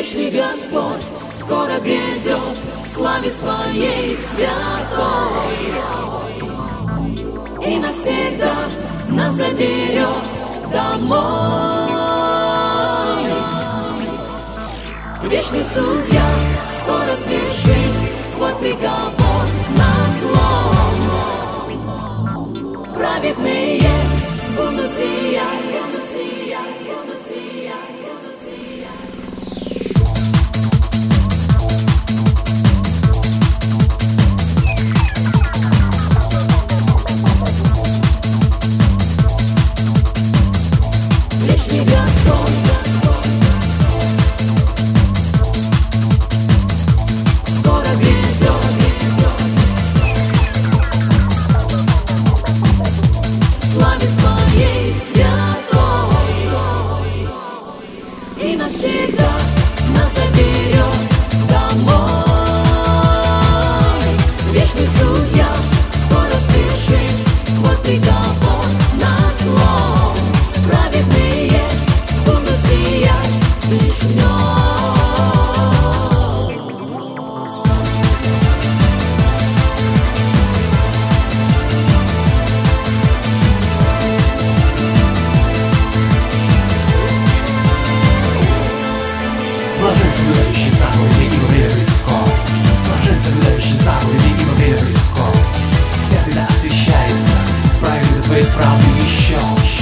Вечный Господь скоро грядет в славе своей святой и навсегда нас заберет домой. Вечный судья скоро свершит свой приговор на зло. Праведные будут сиять, будут сиять, будут сиять, будут сиять. Вечный Господь скоро грядет в славе своей святой и навсегда нас заберет домой. Вечный судья скоро свершит свой приговор на зло. Праведные будут сиять лишь в нем. Блажен соблюдающий заповеди и во время близко. Блажен соблюдающий заповеди и во время близко. Святый да освящается, праведный да творит правду еще.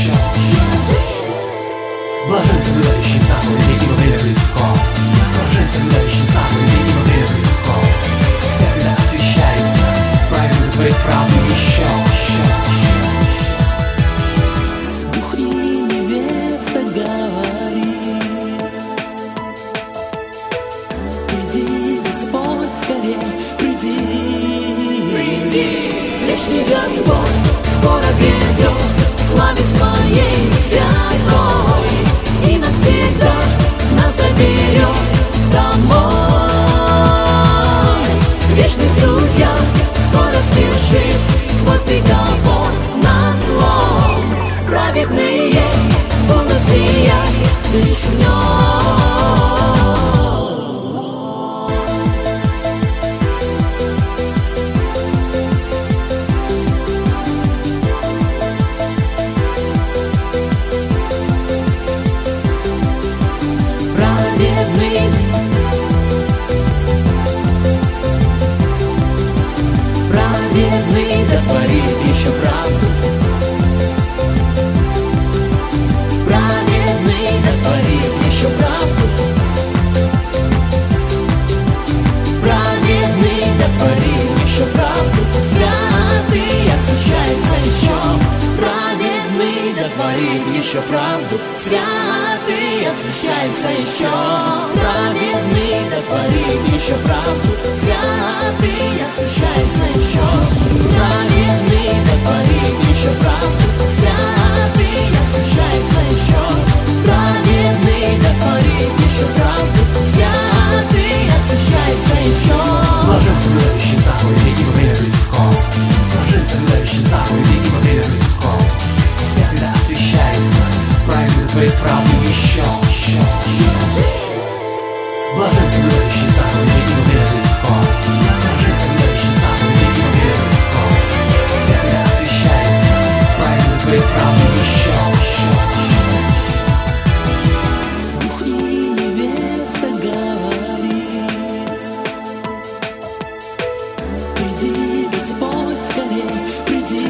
Блажен соблюдающий заповеди и во время близко. Блажен соблюдающий заповеди и во время близко. Святый да освящается, праведный да творит правду еще. Дух и невеста говорит: приди, Господь, скорей, приди. Вечный Господь скоро грядет в славе своей святой и навсегда нас заберет домой. Вечный судья скоро свершит свой приговор на зло. Праведные будут сиять лишь в нем. Праведный дотворит еще правду. Праведный дотворит еще правду. Праведный дотворит еще правду. Святый освящается еще. Праведный дотворит еще правду. Святый освящается еще. Праведный дотворит еще правду. Святый освящается еще. Праведный дотворит еще правду. Святый освящается еще. Праведный дотворит еще правду. Святый освящается еще. Блажен соблюдающий заповеди и во время близко. Блажен соблюдающий заповеди и во время близко. Святый да освящается, праведный да творит правду еще. Блажен соблюдающий заповеди и во время близко. Блажен соблюдающий заповеди и во время близко. Святый да освящается, праведный да творит правду еще. Дух и невеста говорит: приди, Господь, скорей, приди.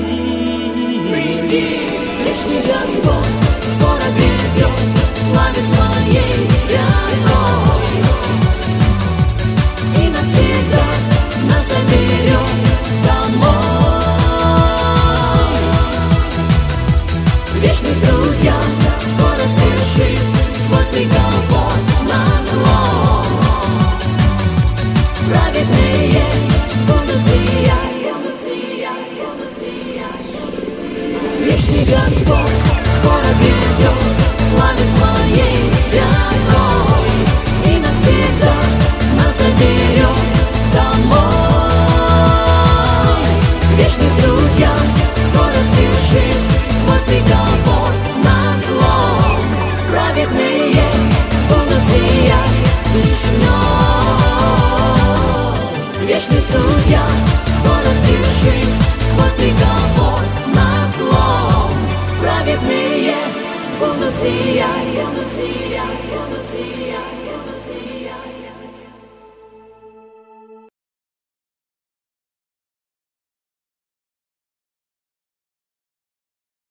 Вечный Господь скоро грядет в славе своей святой и навсегда нас заберет домой. Вечный судья скоро свершит свой приговор на зло. Праведные будут сиять, будут сиять, будут сиять. Вечный Господь скоро грядет в славе своей святой и сиять, скоро свершит свой приговор на злом. Праведные будут сиять, будут сиять, будут сиять.